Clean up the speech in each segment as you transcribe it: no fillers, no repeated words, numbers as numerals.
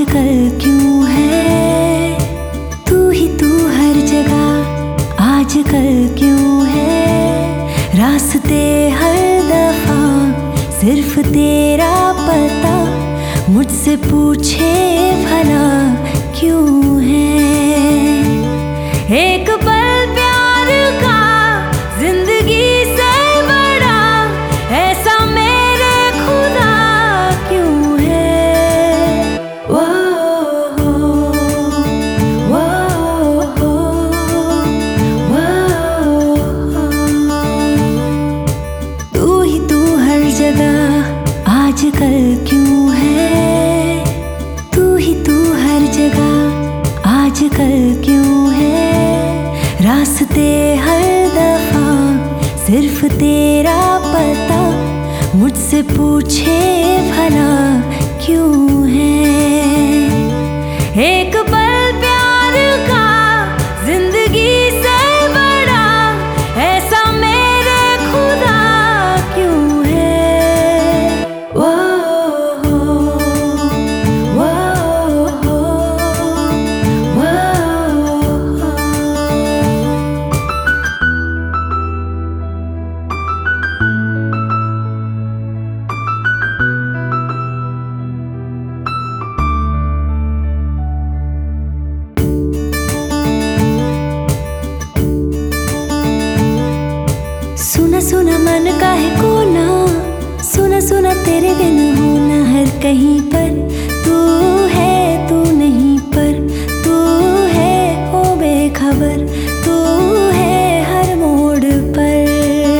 आजकल क्यों है तू ही तू हर जगह, आजकल क्यों है रास्ते हर दफा सिर्फ तेरा पता, मुझसे पूछे भला क्यों है। एक पल प्यार का जिंदगी से बड़ा, ऐसा मेरे खुदा क्यों है। वो तू ही तू हर जगह, आजकल क्यों है तू ही तू हर जगह, आजकल क्यों है रास्ते हर दफा सिर्फ तेरा पता, मुझसे पूछे भला क्यों है। एक पल प्यार का जिंदगी से बड़ा, ऐसा मेरे खुदा क्यों है। वो सुना सुना मन का है कोना, सुना सुना तेरे बिन होना हर कहीं पर, तू है तू नहीं पर तू है ओ बेखबर, तू है हर मोड़ पर।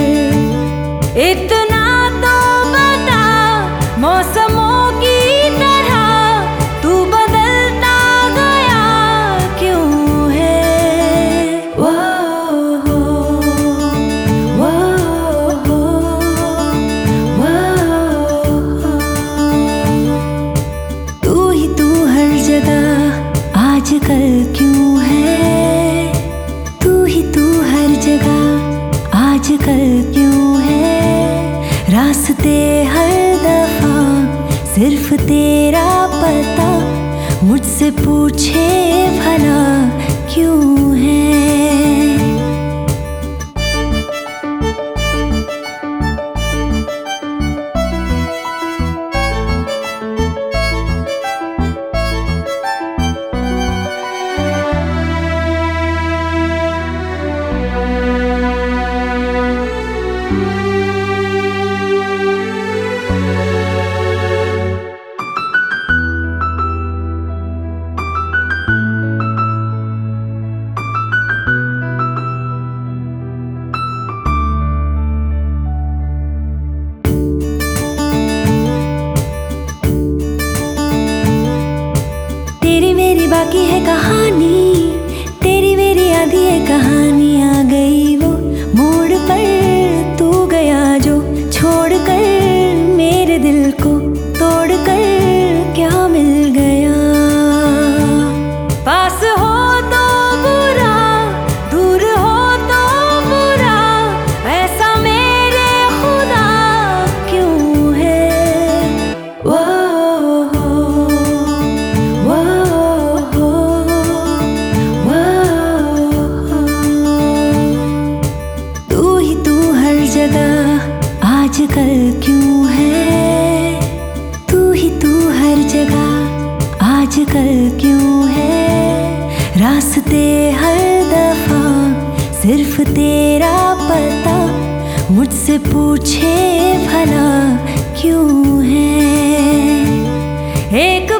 इतना तो बता मौसमों की तरह तू बदलता गया क्यों है। आजकल क्यों है तू ही तू हर जगह, आजकल क्यों है रास्ते हर दफा सिर्फ तेरा पता, मुझसे पूछे भला क्यों है। बाकी है कहानी तेरी मेरी, आधी है कहानी। आ गई वो मोड़ पर तू गया जो, छोड़ कर मेरे दिल को तोड़ कर क्या मिल गया। पास हो तो बुरा, दूर हो तो बुरा, ऐसा मेरे खुदा क्यों है। वो आजकल क्यों है तू ही तू हर जगह, आजकल क्यों है रास्ते हर दफा सिर्फ तेरा पता, मुझसे पूछे भला क्यों है। एक